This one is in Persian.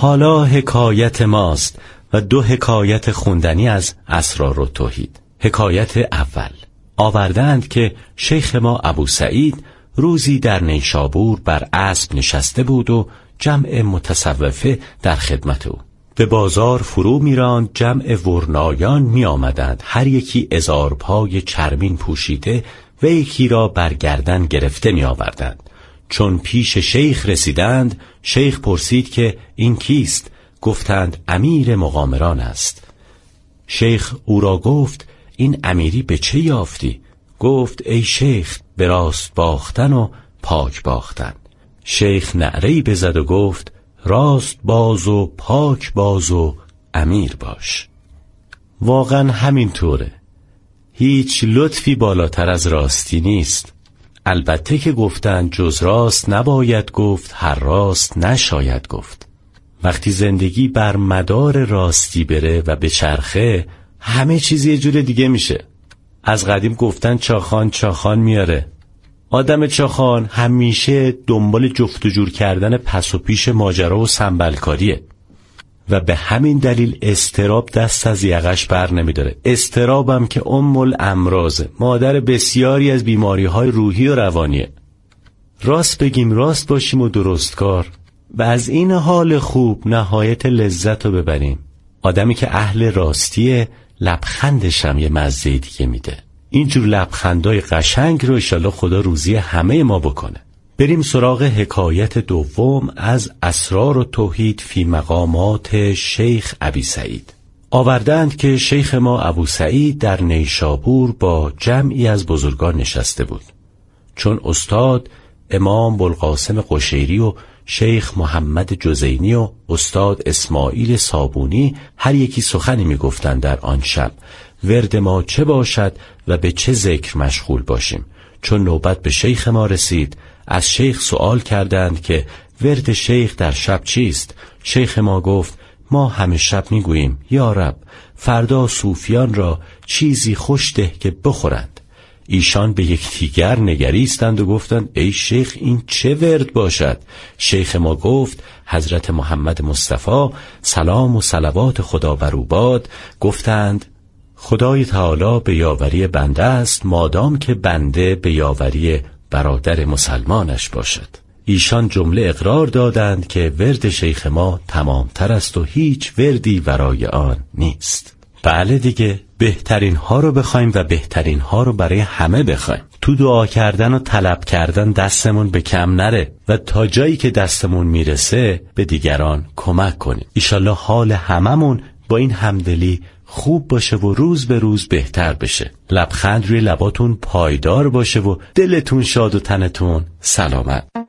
حالا حکایت ماست و 2 حکایت خوندنی از اسرارالتوحید. حکایت اول: آوردند که شیخ ما ابوسعید روزی در نیشابور بر اسب نشسته بود و جمع متصوفه در خدمت او. به بازار فرو میراند جمع ورنایان می آمدند، هر یکی ازارپای چرمین پوشیده و یکی را بر گردن گرفته می آوردند. چون پیش شیخ رسیدند، شیخ پرسید که این کیست؟ گفتند امیر مقامران است. شیخ او را گفت این امیری به چه یافتی؟ گفت ای شیخ، به راست باختن و پاک باختن. شیخ نعره‌ای بزد و گفت راست باز و پاک باز و امیر باش. واقعا همین طوره. هیچ لطفی بالاتر از راستی نیست. البته که گفتند جز راست نباید گفت، هر راست نشاید گفت. وقتی زندگی بر مدار راستی بره و به چرخه، همه چیز یه جور دیگه میشه. از قدیم گفتن چاخان چاخان میاره. آدم چاخان همیشه دنبال جفت و جور کردن پس و پیش ماجرا و سنبلکاریه و به همین دلیل اضطراب دست از یقش بر نمیداره. اضطرابم که ام الامراضه، مادر بسیاری از بیماری‌های روحی و روانیه. راست بگیم راست باشیم و درستکار و از این حال خوب نهایت لذت رو ببریم. آدمی که اهل راستیه لبخندش هم یه مزه دیگه میده. اینجور لبخندای قشنگ رو انشالله خدا روزی همه ما بکنه. بریم سراغ حکایت دوم از اسرارالتوحید فی مقامات شیخ ابی سعید. آوردند که شیخ ما ابوسعید در نیشابور با جمعی از بزرگان نشسته بود. چون استاد امام بوالقاسم قشیری و شیخ محمد جزینی و استاد اسماعیل صابونی هر یکی سخنی می گفتند در آن شب، ورد ما چه باشد و به چه ذکر مشغول باشیم. چون نوبت به شیخ ما رسید، از شیخ سوال کردند که ورد شیخ در شب چیست؟ شیخ ما گفت ما همه شب می گوییم یا رب فردا صوفیان را چیزی خوش ده که بخورند. ایشان به یکدیگر نگریستند و گفتند ای شیخ این چه ورد باشد؟ شیخ ما گفت حضرت محمد مصطفی سلام و صلوات خدا بر او باد گفتند خدای تعالی به یاوری بنده است مادام که بنده به یاوری برادر مسلمانش باشد. ایشان جمله اقرار دادند که ورد شیخ ما تمام تر است و هیچ وردی ورای آن نیست. بله دیگه، بهترین ها رو بخوایم و بهترین ها رو برای همه بخوایم. تو دعا کردن و طلب کردن دستمون به کم نره و تا جایی که دستمون میرسه به دیگران کمک کنیم. ایشالله حال هممون با این همدلی خوب باشه و روز به روز بهتر بشه. لبخند روی لباتون پایدار باشه و دلتون شاد و تنتون سلامت.